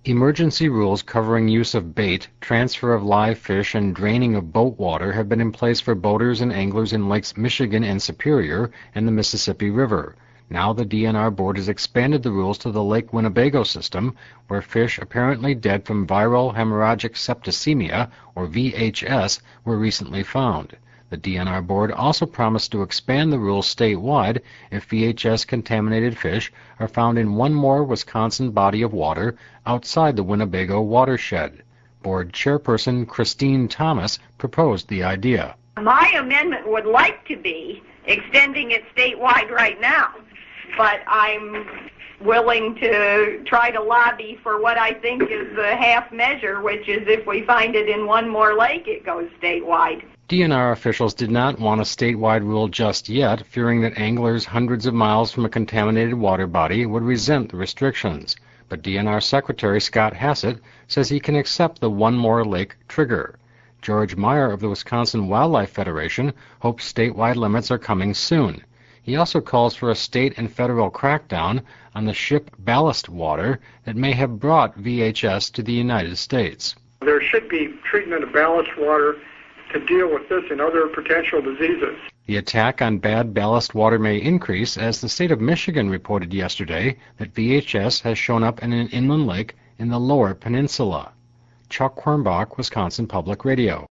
Emergency rules covering use of bait, transfer of live fish, and draining of boat water have been in place for boaters and anglers in Lakes Michigan and Superior and the Mississippi River. Now the DNR board has expanded the rules to the Lake Winnebago system, where fish apparently dead from viral hemorrhagic septicemia, or VHS, were recently found. The DNR board also promised to expand the rules statewide if VHS-contaminated fish are found in one more Wisconsin body of water outside the Winnebago watershed. Board chairperson Christine Thomas proposed the idea. My amendment would like to be extending it statewide right now, but I'm willing to try to lobby for what I think is the half measure, which is if we find it in one more lake, it goes statewide. DNR officials did not want a statewide rule just yet, fearing that anglers hundreds of miles from a contaminated water body would resent the restrictions. But DNR Secretary Scott Hassett says he can accept the one more lake trigger. George Meyer of the Wisconsin Wildlife Federation hopes statewide limits are coming soon. He also calls for a state and federal crackdown on the ship ballast water that may have brought VHS to the United States. There should be treatment of ballast water to deal with this and other potential diseases. The attack on bad ballast water may increase as the state of Michigan reported yesterday that VHS has shown up in an inland lake in the lower peninsula. Chuck Quirmbach, Wisconsin Public Radio.